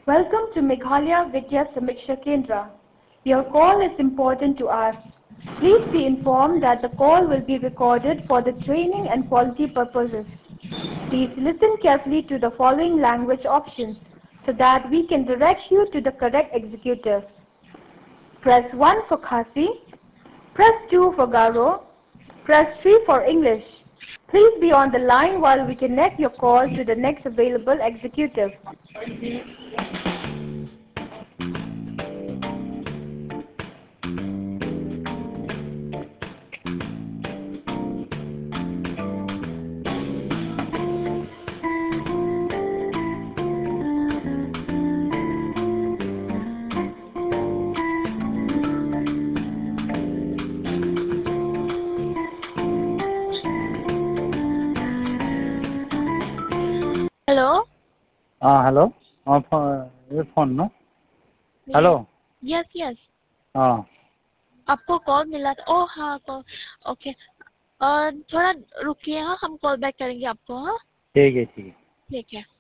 Welcome to Meghalaya Vidya Samiksha Kendra. Your call is important to us. Please be informed that the call will be recorded for the training and quality purposes. Please listen carefully to the following language options so that we can direct you to the correct executive. Press 1 for Khasi, press 2 for Garo, press 3 for English. Please be on the line while we connect your call to the next available executive. Hello? Hello. ये phone ना. Hello. Yes. हाँ. आपको call मिला था. ओह हाँ call. Okay. थोड़ा रुकिए. हाँ, हम कॉल बैक करेंगे आपको. हाँ ठीक है. ठीक है.